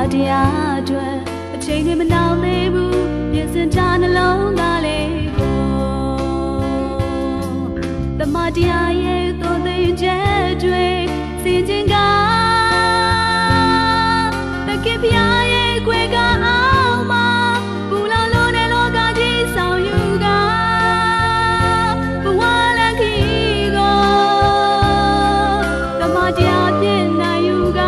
တရားအတွက်အချိန်တွေမနှောင်းသေးဘူးပြင်ဆင်ထားနှလုံးသားလေးကိုတမတရားရဲ့သို့သိချက်တွေစင်ချင်းကတကယ်ဖျားရဲ့ခွေကအောင်မှာပူလောင်လို့တဲ့လောကကြီးဆောင်ယူကဘဝလမ်းခီကိုတမတရားပြည့်နိုင်ယူက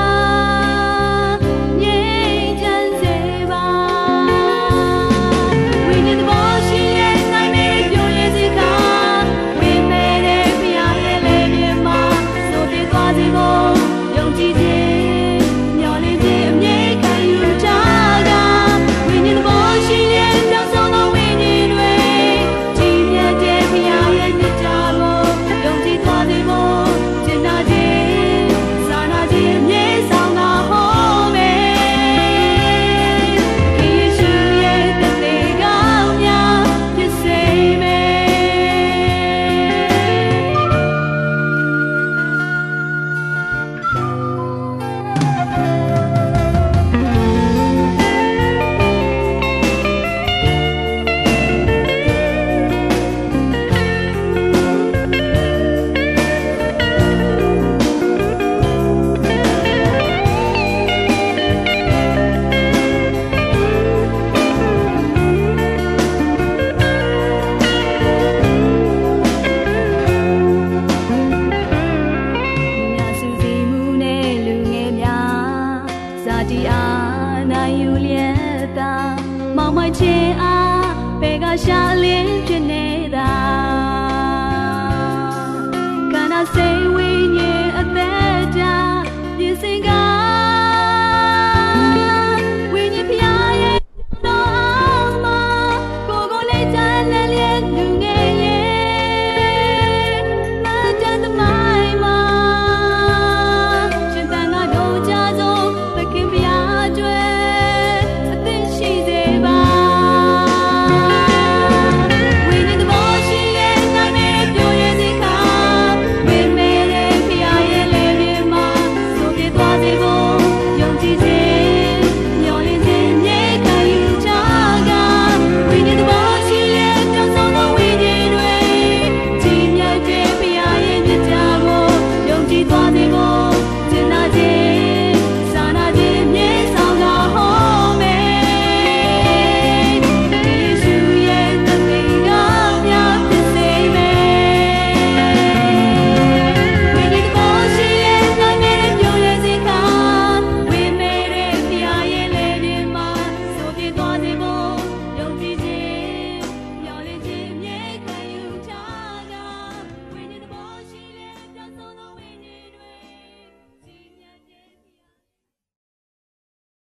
တရားနိုင်ယူလျက်သာမောင်မချင်အားဘယ်ကရှာလင်းဖြစ်နေ